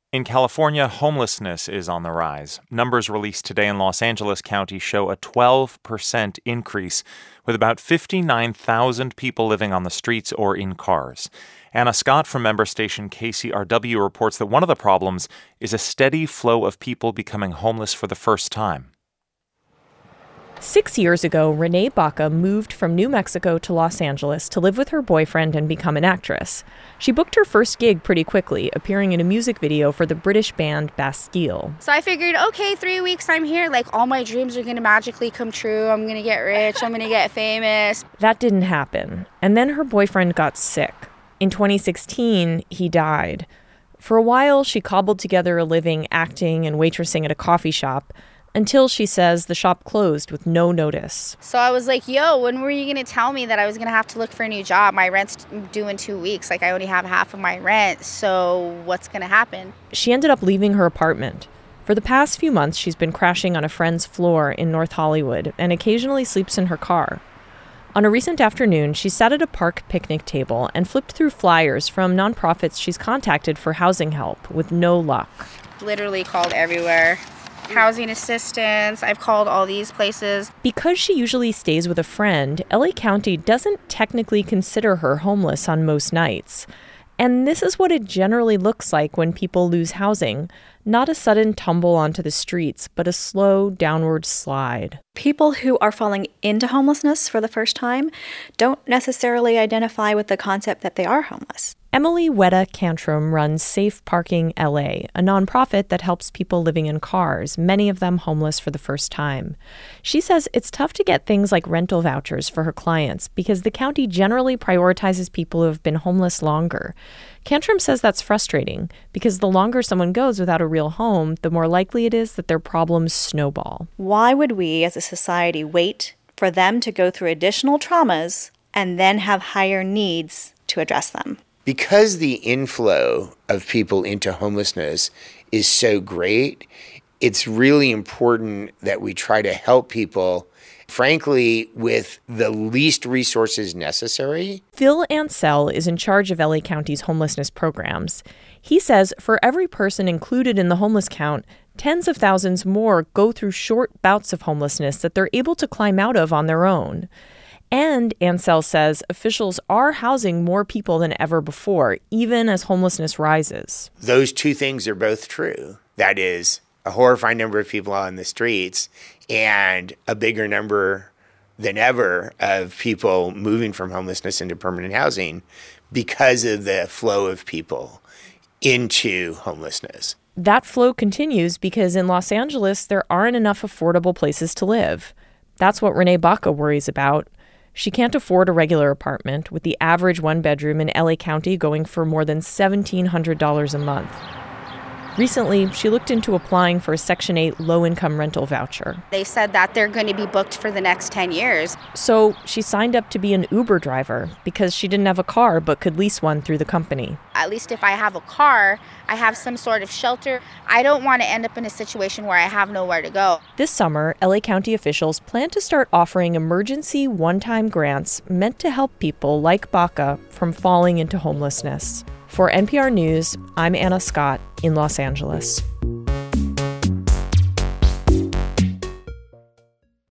In California, homelessness is on the rise. Numbers released today in Los Angeles County show a 12% increase, with about 59,000 people living on the streets or in cars. Anna Scott from member station KCRW reports that one of the problems is a steady flow of people becoming homeless for the first time. 6 years ago, Renee Baca moved from New Mexico to Los Angeles to live with her boyfriend and become an actress. She booked her first gig pretty quickly, appearing in a music video for the British band Bastille. So I figured, okay, 3 weeks I'm here, like all my dreams are going to magically come true. I'm going to get rich, I'm going to get famous. That didn't happen. And then her boyfriend got sick. In 2016, he died. For a while, she cobbled together a living acting and waitressing at a coffee shop, until, she says, the shop closed with no notice. So I was like, yo, when were you going to tell me that I was going to have to look for a new job? My rent's due in 2 weeks. Like, I only have half of my rent, so what's going to happen? She ended up leaving her apartment. For the past few months, she's been crashing on a friend's floor in North Hollywood and occasionally sleeps in her car. On a recent afternoon, she sat at a park picnic table and flipped through flyers from nonprofits she's contacted for housing help, with no luck. Literally called everywhere. Housing assistance. I've called all these places. Because she usually stays with a friend, LA County doesn't technically consider her homeless on most nights. And this is what it generally looks like when people lose housing. Not a sudden tumble onto the streets, but a slow downward slide. People who are falling into homelessness for the first time don't necessarily identify with the concept that they are homeless. Emily Weta Cantrom runs Safe Parking LA, a nonprofit that helps people living in cars, many of them homeless for the first time. She says it's tough to get things like rental vouchers for her clients because the county generally prioritizes people who have been homeless longer. Cantrom says that's frustrating because the longer someone goes without a real home, the more likely it is that their problems snowball. Why would we as a society wait for them to go through additional traumas and then have higher needs to address them? Because the inflow of people into homelessness is so great, it's really important that we try to help people, frankly, with the least resources necessary. Phil Ansell is in charge of LA County's homelessness programs. He says for every person included in the homeless count, tens of thousands more go through short bouts of homelessness that they're able to climb out of on their own. And Ansell says officials are housing more people than ever before, even as homelessness rises. Those two things are both true. That is, a horrifying number of people on the streets and a bigger number than ever of people moving from homelessness into permanent housing because of the flow of people into homelessness. That flow continues because in Los Angeles, there aren't enough affordable places to live. That's what Renee Baca worries about. She can't afford a regular apartment, with the average one-bedroom in LA County going for more than $1,700 a month. Recently, she looked into applying for a Section 8 low-income rental voucher. They said that they're going to be booked for the next 10 years. So she signed up to be an Uber driver because she didn't have a car but could lease one through the company. At least if I have a car, I have some sort of shelter. I don't want to end up in a situation where I have nowhere to go. This summer, LA County officials plan to start offering emergency one-time grants meant to help people like Baca from falling into homelessness. For NPR News, I'm Anna Scott in Los Angeles.